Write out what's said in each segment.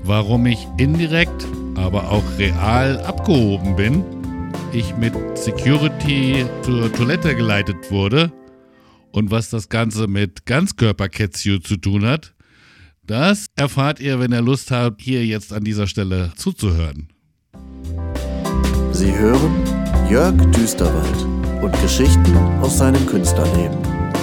warum ich indirekt, aber auch real abgehoben bin, ich mit Security zur Toilette geleitet wurde und was das Ganze mit Ganzkörper-Catsuit zu tun hat, das erfahrt ihr, wenn ihr Lust habt, hier jetzt an dieser Stelle zuzuhören. Sie hören Jörg Düsterwald und Geschichten aus seinem Künstlerleben.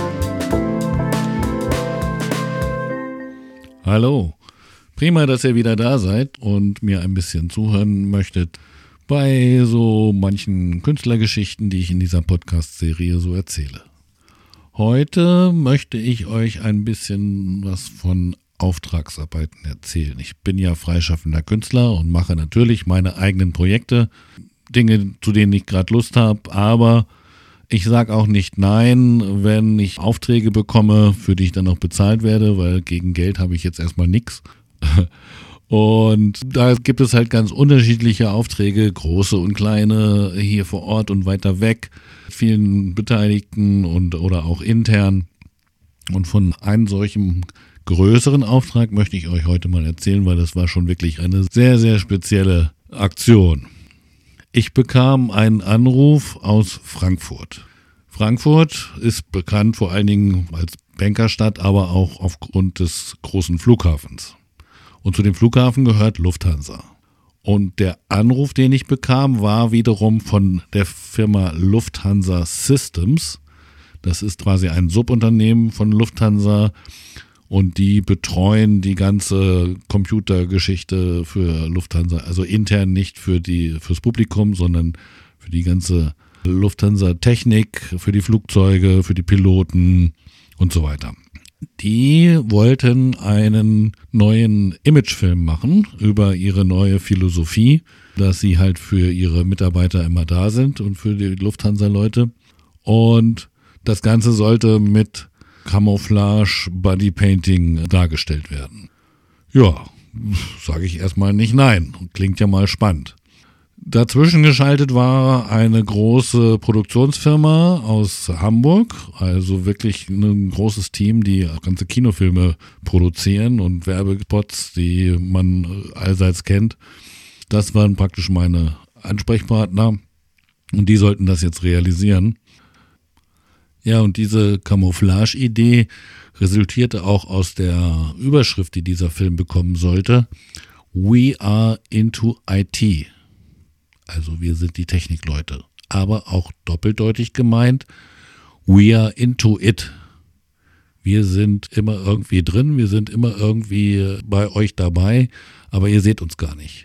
Hallo, prima, dass ihr wieder da seid und mir ein bisschen zuhören möchtet bei so manchen Künstlergeschichten, die ich in dieser Podcast-Serie so erzähle. Heute möchte ich euch ein bisschen was von Auftragsarbeiten erzählen. Ich bin ja freischaffender Künstler und mache natürlich meine eigenen Projekte, Dinge, zu denen ich gerade Lust habe, aber ich sage auch nicht nein, wenn ich Aufträge bekomme, für die ich dann auch bezahlt werde, weil gegen Geld habe ich jetzt erstmal nichts. Und da gibt es halt ganz unterschiedliche Aufträge, große und kleine, hier vor Ort und weiter weg, vielen Beteiligten oder auch intern. Und von einem solchen größeren Auftrag möchte ich euch heute mal erzählen, weil das war schon wirklich eine sehr, sehr spezielle Aktion. Ich bekam einen Anruf aus Frankfurt. Frankfurt ist bekannt vor allen Dingen als Bankerstadt, aber auch aufgrund des großen Flughafens. Und zu dem Flughafen gehört Lufthansa. Und der Anruf, den ich bekam, war wiederum von der Firma Lufthansa Systems. Das ist quasi ein Subunternehmen von Lufthansa. Und die betreuen die ganze Computergeschichte für Lufthansa, also intern nicht fürs Publikum, sondern für die ganze Lufthansa-Technik, für die Flugzeuge, für die Piloten und so weiter. Die wollten einen neuen Imagefilm machen über ihre neue Philosophie, dass sie halt für ihre Mitarbeiter immer da sind und für die Lufthansa-Leute. Und das Ganze sollte mit Camouflage, Bodypainting dargestellt werden. Ja, sage ich erstmal nicht nein. Klingt ja mal spannend. Dazwischen geschaltet war eine große Produktionsfirma aus Hamburg, also wirklich ein großes Team, die ganze Kinofilme produzieren und Werbespots, die man allseits kennt. Das waren praktisch meine Ansprechpartner und die sollten das jetzt realisieren. Ja, und diese Camouflage-Idee resultierte auch aus der Überschrift, die dieser Film bekommen sollte. We are into IT. Also wir sind die Technikleute. Aber auch doppeldeutig gemeint, we are into it. Wir sind immer irgendwie drin, wir sind immer irgendwie bei euch dabei, aber ihr seht uns gar nicht.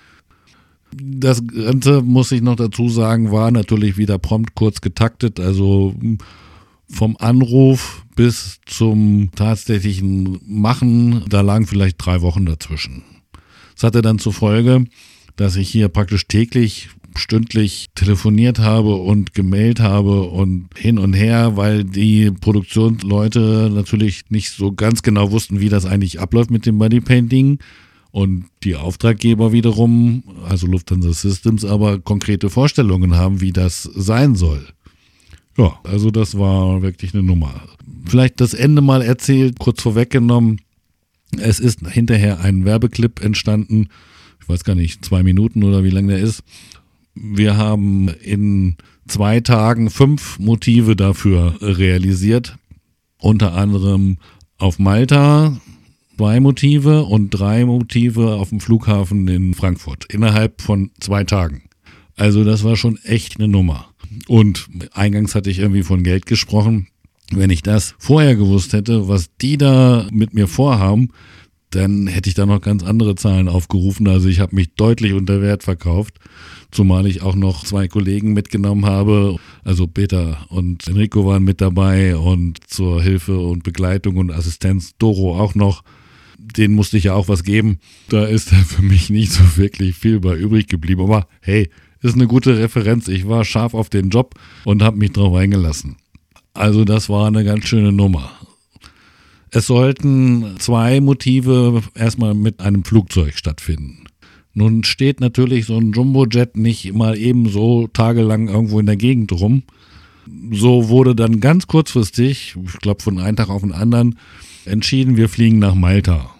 Das Ganze, muss ich noch dazu sagen, war natürlich wieder prompt kurz getaktet, also vom Anruf bis zum tatsächlichen Machen, da lagen vielleicht 3 Wochen dazwischen. Das hatte dann zur Folge, dass ich hier praktisch täglich, stündlich telefoniert habe und gemailt habe und hin und her, weil die Produktionsleute natürlich nicht so ganz genau wussten, wie das eigentlich abläuft mit dem Bodypainting. Und die Auftraggeber wiederum, also Lufthansa Systems, aber konkrete Vorstellungen haben, wie das sein soll. Ja, also das war wirklich eine Nummer. Vielleicht das Ende mal erzählt, kurz vorweggenommen. Es ist hinterher ein Werbeclip entstanden, ich weiß gar nicht, 2 Minuten oder wie lang der ist. Wir haben in 2 Tagen 5 Motive dafür realisiert. Unter anderem auf Malta 2 Motive und 3 Motive auf dem Flughafen in Frankfurt innerhalb von 2 Tagen. Also das war schon echt eine Nummer. Und eingangs hatte ich irgendwie von Geld gesprochen. Wenn ich das vorher gewusst hätte, was die da mit mir vorhaben, dann hätte ich da noch ganz andere Zahlen aufgerufen. Also ich habe mich deutlich unter Wert verkauft, zumal ich auch noch 2 Kollegen mitgenommen habe. Also Peter und Enrico waren mit dabei und zur Hilfe und Begleitung und Assistenz Doro auch noch. Den musste ich ja auch was geben. Da ist für mich nicht so wirklich viel bei übrig geblieben. Aber hey, ist eine gute Referenz. Ich war scharf auf den Job und habe mich drauf eingelassen. Also das war eine ganz schöne Nummer. Es sollten 2 Motive erstmal mit einem Flugzeug stattfinden. Nun steht natürlich so ein Jumbojet nicht mal eben so tagelang irgendwo in der Gegend rum. So wurde dann ganz kurzfristig, ich glaube von einem Tag auf den anderen, entschieden, wir fliegen nach Malta.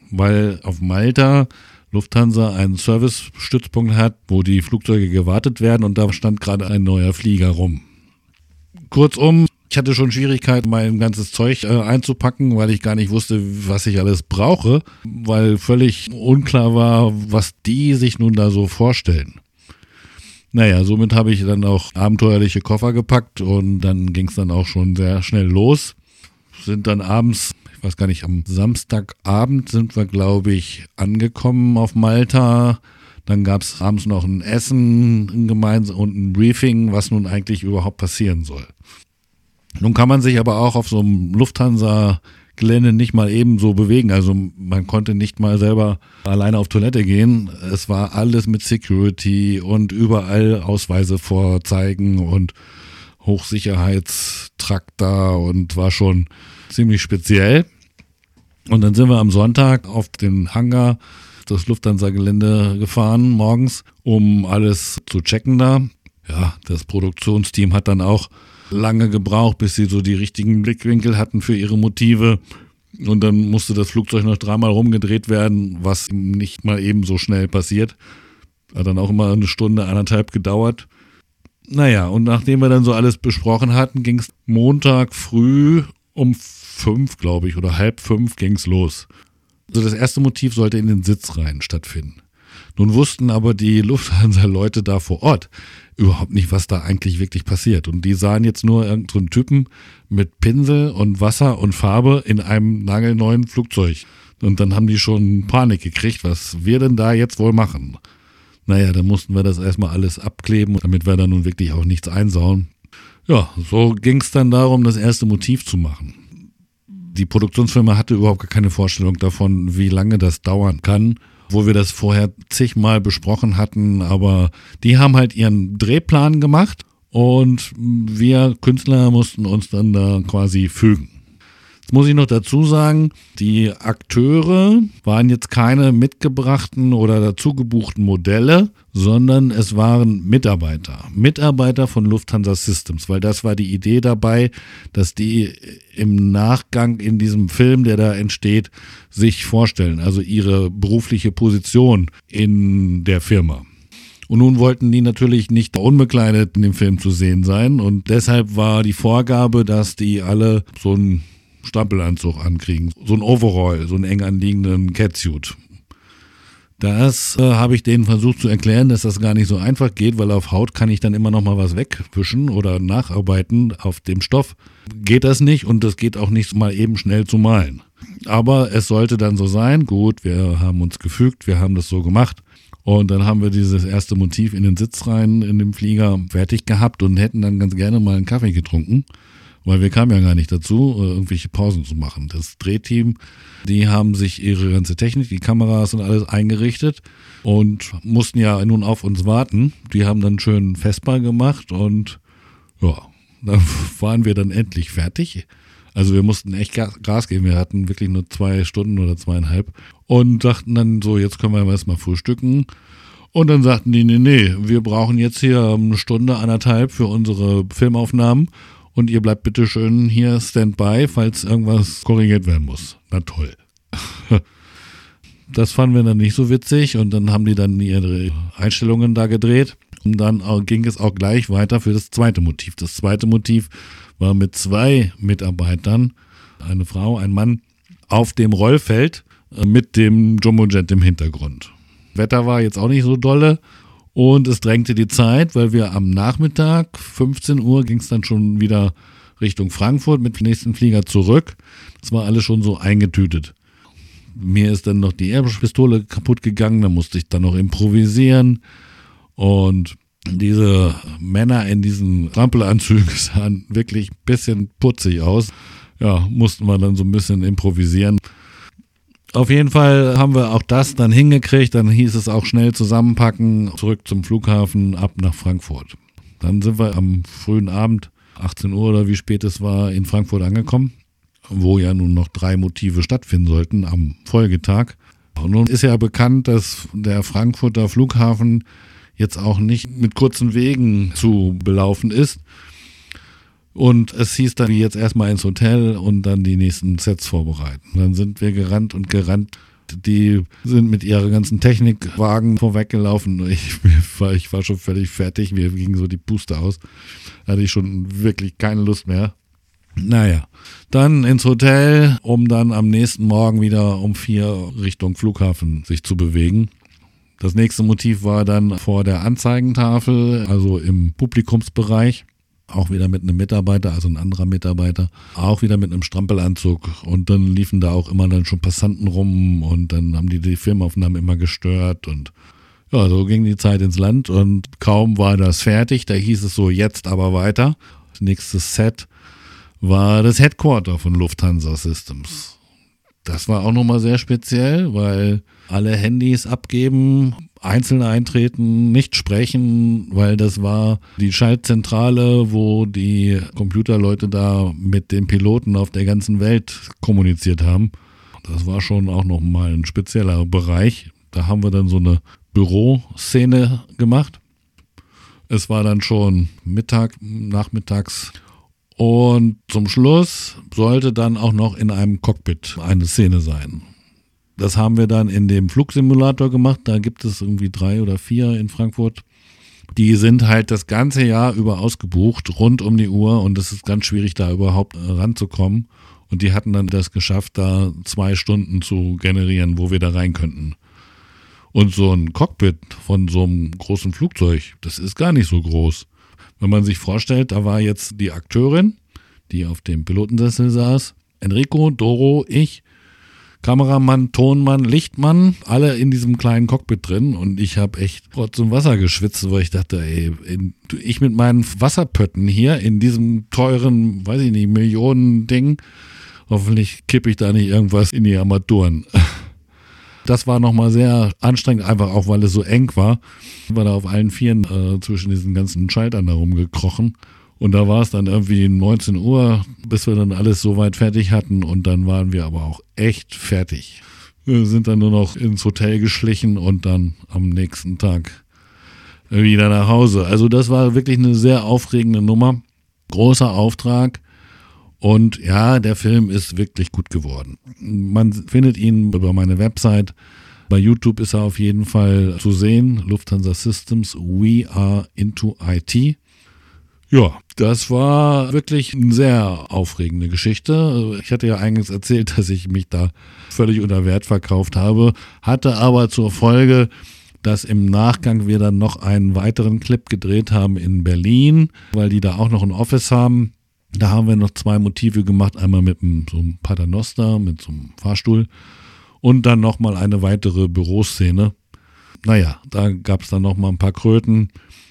weil auf Malta Lufthansa einen Service-Stützpunkt hat, wo die Flugzeuge gewartet werden und da stand gerade ein neuer Flieger rum. Kurzum, ich hatte schon Schwierigkeiten, mein ganzes Zeug einzupacken, weil ich gar nicht wusste, was ich alles brauche, weil völlig unklar war, was die sich nun da so vorstellen. Naja, somit habe ich dann auch abenteuerliche Koffer gepackt und dann ging es dann auch schon sehr schnell los. Sind dann abends, ich weiß gar nicht, am Samstagabend sind wir, glaube ich, angekommen auf Malta. Dann gab es abends noch ein Essen gemeinsam und ein Briefing, was nun eigentlich überhaupt passieren soll. Nun kann man sich aber auch auf so einem Lufthansa-Gelände nicht mal eben so bewegen. Also man konnte nicht mal selber alleine auf Toilette gehen. Es war alles mit Security und überall Ausweise vorzeigen und Hochsicherheitstrakt da und war schon ziemlich speziell. Und dann sind wir am Sonntag auf den Hangar, das Lufthansa-Gelände gefahren morgens, um alles zu checken da. Ja, das Produktionsteam hat dann auch lange gebraucht, bis sie so die richtigen Blickwinkel hatten für ihre Motive. Und dann musste das Flugzeug noch 3-mal rumgedreht werden, was nicht mal eben so schnell passiert. Hat dann auch immer 1 Stunde, 1,5 gedauert. Naja, und nachdem wir dann so alles besprochen hatten, ging es Montag früh um 5, glaube ich, oder 4:30 ging es los. Also das erste Motiv sollte in den Sitzreihen stattfinden. Nun wussten aber die Lufthansa-Leute da vor Ort überhaupt nicht, was da eigentlich wirklich passiert. Und die sahen jetzt nur irgendeinen Typen mit Pinsel und Wasser und Farbe in einem nagelneuen Flugzeug. Und dann haben die schon Panik gekriegt, was wir denn da jetzt wohl machen. Naja, dann mussten wir das erstmal alles abkleben, damit wir da nun wirklich auch nichts einsauen. Ja, so ging es dann darum, das erste Motiv zu machen. Die Produktionsfirma hatte überhaupt gar keine Vorstellung davon, wie lange das dauern kann, wo wir das vorher zigmal besprochen hatten, aber die haben halt ihren Drehplan gemacht und wir Künstler mussten uns dann da quasi fügen. Jetzt muss ich noch dazu sagen, die Akteure waren jetzt keine mitgebrachten oder dazu gebuchten Modelle, sondern es waren Mitarbeiter von Lufthansa Systems, weil das war die Idee dabei, dass die im Nachgang in diesem Film, der da entsteht, sich vorstellen, also ihre berufliche Position in der Firma. Und nun wollten die natürlich nicht unbekleidet in dem Film zu sehen sein und deshalb war die Vorgabe, dass die alle so einen Stampelanzug ankriegen, so ein Overall, so einen eng anliegenden Catsuit. Das habe ich denen versucht zu erklären, dass das gar nicht so einfach geht, weil auf Haut kann ich dann immer noch mal was wegwischen oder nacharbeiten. Auf dem Stoff geht das nicht und das geht auch nicht mal eben schnell zu malen. Aber es sollte dann so sein. Gut, wir haben uns gefügt, wir haben das so gemacht. Und dann haben wir dieses erste Motiv in den Sitzreihen in dem Flieger fertig gehabt und hätten dann ganz gerne mal einen Kaffee getrunken. Weil wir kamen ja gar nicht dazu, irgendwelche Pausen zu machen. Das Drehteam, die haben sich ihre ganze Technik, die Kameras und alles eingerichtet und mussten ja nun auf uns warten. Die haben dann schön Vesper gemacht und ja, da waren wir dann endlich fertig. Also wir mussten echt Gas geben. Wir hatten wirklich nur 2 Stunden oder 2,5 und dachten dann so, jetzt können wir erstmal frühstücken. Und dann sagten die, nee, wir brauchen jetzt hier 1 Stunde, 1,5 für unsere Filmaufnahmen. Und ihr bleibt bitte schön hier Standby, falls irgendwas korrigiert werden muss. Na toll. Das fanden wir dann nicht so witzig und dann haben die dann ihre Einstellungen da gedreht. Und dann ging es auch gleich weiter für das zweite Motiv. Das zweite Motiv war mit 2 Mitarbeitern, eine Frau, ein Mann, auf dem Rollfeld mit dem Jumbojet im Hintergrund. Wetter war jetzt auch nicht so dolle. Und es drängte die Zeit, weil wir am Nachmittag, 15 Uhr, ging es dann schon wieder Richtung Frankfurt mit dem nächsten Flieger zurück. Das war alles schon so eingetütet. Mir ist dann noch die Airpistole kaputt gegangen, da musste ich dann noch improvisieren. Und diese Männer in diesen Trampelanzügen sahen wirklich ein bisschen putzig aus. Ja, mussten wir dann so ein bisschen improvisieren. Auf jeden Fall haben wir auch das dann hingekriegt, dann hieß es auch schnell zusammenpacken, zurück zum Flughafen, ab nach Frankfurt. Dann sind wir am frühen Abend, 18 Uhr oder wie spät es war, in Frankfurt angekommen, wo ja nun noch 3 Motive stattfinden sollten am Folgetag. Und nun ist ja bekannt, dass der Frankfurter Flughafen jetzt auch nicht mit kurzen Wegen zu belaufen ist. Und es hieß dann jetzt erstmal ins Hotel und dann die nächsten Sets vorbereiten. Dann sind wir gerannt Die sind mit ihrer ganzen Technikwagen vorweggelaufen. Ich war schon völlig fertig. Mir ging so die Puste aus. Da hatte ich schon wirklich keine Lust mehr. Naja, dann ins Hotel, um dann am nächsten Morgen wieder um 4 Richtung Flughafen sich zu bewegen. Das nächste Motiv war dann vor der Anzeigentafel, also im Publikumsbereich. Auch wieder mit einem Mitarbeiter, also ein anderer Mitarbeiter, auch wieder mit einem Strampelanzug. Und dann liefen da auch immer dann schon Passanten rum und dann haben die Filmaufnahmen immer gestört. Und ja, so ging die Zeit ins Land und kaum war das fertig. Da hieß es so, jetzt aber weiter. Das nächste Set war das Headquarter von Lufthansa Systems. Das war auch nochmal sehr speziell, weil alle Handys abgeben, einzeln eintreten, nicht sprechen, weil das war die Schaltzentrale, wo die Computerleute da mit den Piloten auf der ganzen Welt kommuniziert haben. Das war schon auch nochmal ein spezieller Bereich. Da haben wir dann so eine Büroszene gemacht. Es war dann schon nachmittags. Und zum Schluss sollte dann auch noch in einem Cockpit eine Szene sein. Das haben wir dann in dem Flugsimulator gemacht. Da gibt es irgendwie 3 oder 4 in Frankfurt. Die sind halt das ganze Jahr über ausgebucht, rund um die Uhr. Und es ist ganz schwierig, da überhaupt ranzukommen. Und die hatten dann das geschafft, da 2 Stunden zu generieren, wo wir da rein könnten. Und so ein Cockpit von so einem großen Flugzeug, das ist gar nicht so groß. Wenn man sich vorstellt, da war jetzt die Akteurin, die auf dem Pilotensessel saß, Enrico, Doro, ich, Kameramann, Tonmann, Lichtmann, alle in diesem kleinen Cockpit drin und ich habe echt Rotz und Wasser geschwitzt, weil ich dachte, ich mit meinen Wasserpötten hier in diesem teuren, weiß ich nicht, Millionen-Ding, hoffentlich kippe ich da nicht irgendwas in die Armaturen. Das war nochmal sehr anstrengend, einfach auch, weil es so eng war. Ich war da auf allen Vieren zwischen diesen ganzen Schaltern da rumgekrochen. Und da war es dann irgendwie 19 Uhr, bis wir dann alles soweit fertig hatten. Und dann waren wir aber auch echt fertig. Wir sind dann nur noch ins Hotel geschlichen und dann am nächsten Tag wieder nach Hause. Also das war wirklich eine sehr aufregende Nummer. Großer Auftrag. Und ja, der Film ist wirklich gut geworden. Man findet ihn über meine Website. Bei YouTube ist er auf jeden Fall zu sehen. Lufthansa Systems, We Are Into IT. Ja, das war wirklich eine sehr aufregende Geschichte. Ich hatte ja eingangs erzählt, dass ich mich da völlig unter Wert verkauft habe, hatte aber zur Folge, dass im Nachgang wir dann noch einen weiteren Clip gedreht haben in Berlin, weil die da auch noch ein Office haben. Da haben wir noch 2 Motive gemacht, einmal mit so einem Paternoster, mit so einem Fahrstuhl und dann nochmal eine weitere Büroszene. Naja, da gab es dann nochmal ein paar Kröten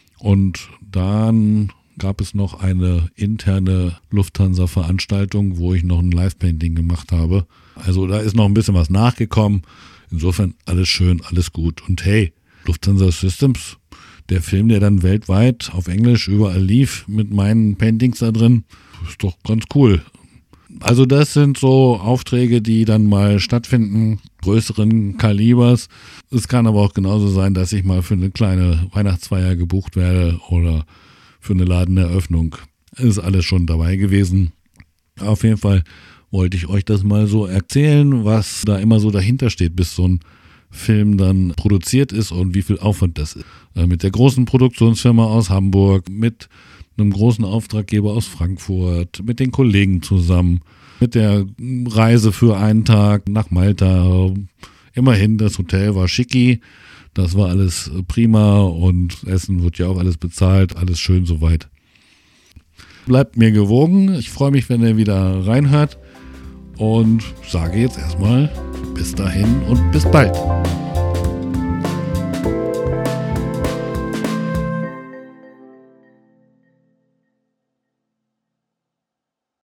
und dann gab es noch eine interne Lufthansa-Veranstaltung, wo ich noch ein Live-Painting gemacht habe. Also da ist noch ein bisschen was nachgekommen. Insofern alles schön, alles gut. Und hey, Lufthansa Systems, der Film, der dann weltweit auf Englisch überall lief mit meinen Paintings da drin, ist doch ganz cool. Also das sind so Aufträge, die dann mal stattfinden, größeren Kalibers. Es kann aber auch genauso sein, dass ich mal für eine kleine Weihnachtsfeier gebucht werde oder für eine Ladeneröffnung. Ist alles schon dabei gewesen. Auf jeden Fall wollte ich euch das mal so erzählen, was da immer so dahinter steht, bis so ein Film dann produziert ist und wie viel Aufwand das ist. Mit der großen Produktionsfirma aus Hamburg, mit einem großen Auftraggeber aus Frankfurt, mit den Kollegen zusammen, mit der Reise für einen Tag nach Malta. Immerhin, das Hotel war schicki, das war alles prima und Essen wird ja auch alles bezahlt, alles schön soweit. Bleibt mir gewogen, ich freue mich, wenn ihr wieder reinhört und sage jetzt erstmal bis dahin und bis bald.